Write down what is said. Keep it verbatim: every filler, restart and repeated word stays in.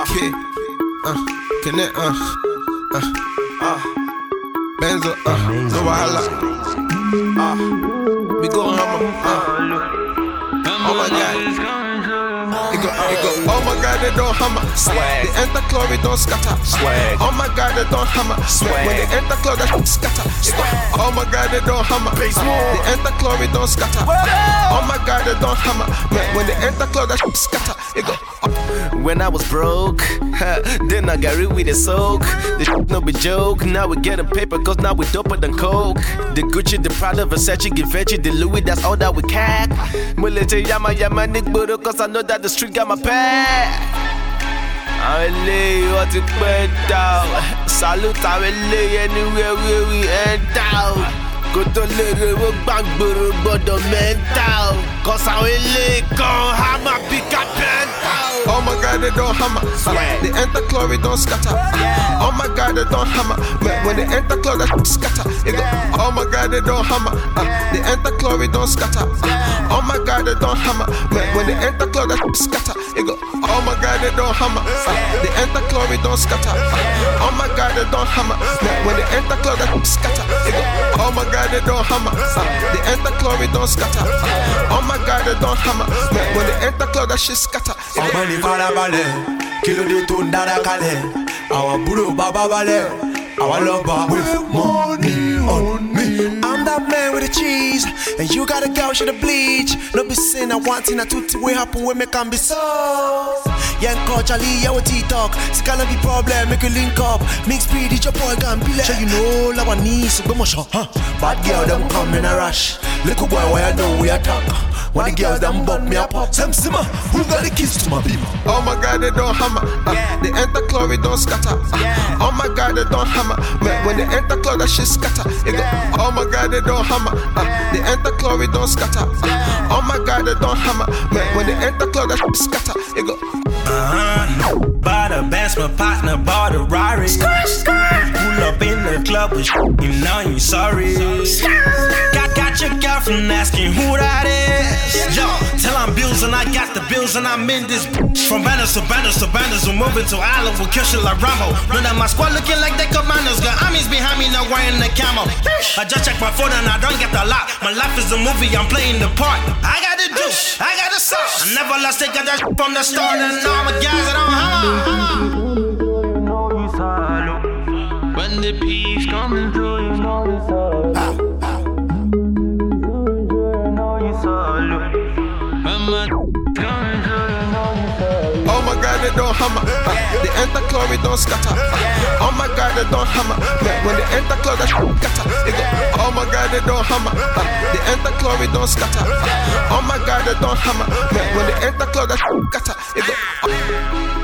kid. Uh, connect, uh, uh, uh. Benzo, uh, no wahala. Uh, we go hammer, uh. Oh my God. It go, it go, oh my God, they don't hammer. Swag. They enter club, they don't scatter. Swag. Oh my God, they don't hammer. Swag. When they enter club, they scatter. Swag. Oh my God, they don't hammer. They enter club, they don't scatter. Oh my God, they don't hammer. When they enter club, they scatter. It go. When I was broke, then I got rid with the soak. The shit no be joke. Now we getting paper, cause now we doper than coke. The Gucci, the Prada, Versace, Givenchy, the Louis, that's all that we cack. Military, yama, yama, Nick Budo, cause I know that the street got my back. I lay what it went down. Salute, I will lay anywhere where we end down. Go to little work back, but the mental. Cause I will lay, come, hammer, pick up, pen down. Oh my God, they don't hammer. Uh, they enter club, they don't scatter. Uh, oh my God, they don't hammer. When, when they enter club, they scatter. It go. Oh my God, they don't hammer. Uh, they enter club, they don't scatter. Uh, oh my God, they don't hammer. When, when they enter club, they scatter. It go. Oh my God, they don't hammer. Uh, they enter club, they don't scatter. Uh, oh my God, they don't hammer. When, when they enter club, they scatter. It go. Oh my God, they don't hammer. Uh, they enter club, they don't scatter. Uh, oh my God, they don't hammer. When, when they enter club, that shit scatter. It go. Farabalẹ̀, kilo de tó ń dára kalẹ̀. Àwọn àbúrò bàbá balẹ̀, àwọn lọ́ba with money on me. I'm that man with the cheese, and you got a girl she the bleach. No be saying I want in a tutti way happen we make can be so. Young coach Ali, yeah we T-talk. It's gonna be problem, make you link up. Mix speed, it's your boy can be like. Sure you know, la one knee, so be motion, huh? Bad girl them come in a rush. Little boy, why I know we attack. When the girls them bump me up, Sam Simmer, who got the keys to my people? Oh my God, they don't hammer. Uh, yeah. They enter club, they don't scatter. Uh, yeah. Oh my God, they don't hammer. When, when they enter club, that shit scatter. It go. Oh my God, they don't hammer. Uh, they enter club, they don't scatter. Uh, oh my God, they don't hammer. When, when they enter club, that shit scatter. It go. Uh-huh. Bought a Benz, my partner bought a Rari. Pull up in the club with you know you sorry. Got, got your girlfriend asking who that is. Yo, tell I'm bills and I got the bills and I'm in this. From banners to banners to banners, we're moving to Island with Kisha like Rambo. Know that my squad looking like they commanders. Got armies behind me now wearing the camo. I just check my phone and I don't get the lot. My life is a movie, I'm playing the part. I got the juice, I got the sauce. I never lost it, got that from the start. And all my guys that don't hammer. When the peace coming through, you know it's all. Ah, ah. You know it's all. When my coming through, you know it's all. Oh my God, they don't hammer. Uh, they enter club, they don't scatter. Uh, oh my God, they don't hammer. When, when they enter club, that scatter. They go. Oh my God, they don't hammer. Uh, they enter club, they don't scatter. Uh, oh my God, they don't hammer. When, when they enter club, that scatter. They go.